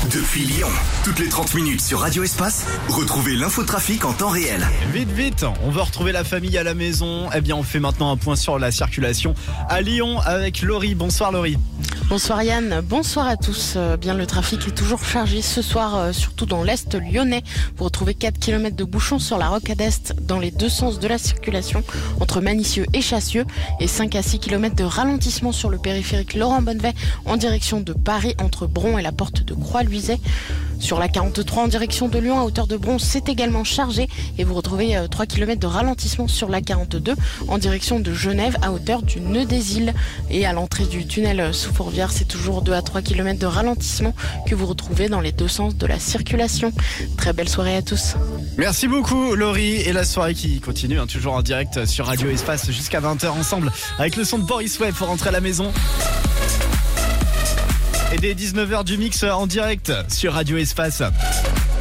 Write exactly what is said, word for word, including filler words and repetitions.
Depuis Lyon, toutes les trente minutes sur Radio Espace, retrouvez l'infotrafic en temps réel. Vite, vite, on veut retrouver la famille à la maison. Eh bien, on fait maintenant un point sur la circulation à Lyon avec Laurie. Bonsoir Laurie. Bonsoir Yann, bonsoir à tous. Euh, bien, le trafic est toujours chargé ce soir, euh, surtout dans l'Est lyonnais. Vous retrouvez quatre kilomètres de bouchons sur la rocade Est dans les deux sens de la circulation entre Manicieux et Chassieux et cinq à six kilomètres de ralentissement sur le périphérique Laurent Bonnevet en direction de Paris entre Bron et la porte de Croix-Luiset. Sur la quarante-trois en direction de Lyon à hauteur de Bron, c'est également chargé et vous retrouvez euh, trois kilomètres de ralentissement sur la quarante-deux en direction de Genève à hauteur du Nœud des Îles. Et à l'entrée du tunnel euh, sous Fourvière, c'est toujours deux à trois kilomètres de ralentissement que vous retrouvez dans les deux sens de la circulation. Très belle soirée à tous. Merci beaucoup Laurie, et la soirée qui continue, hein, toujours en direct sur Radio Espace jusqu'à vingt heures ensemble avec le son de Boris Way pour rentrer à la maison. Et dès dix-neuf heures du mix en direct sur Radio Espace.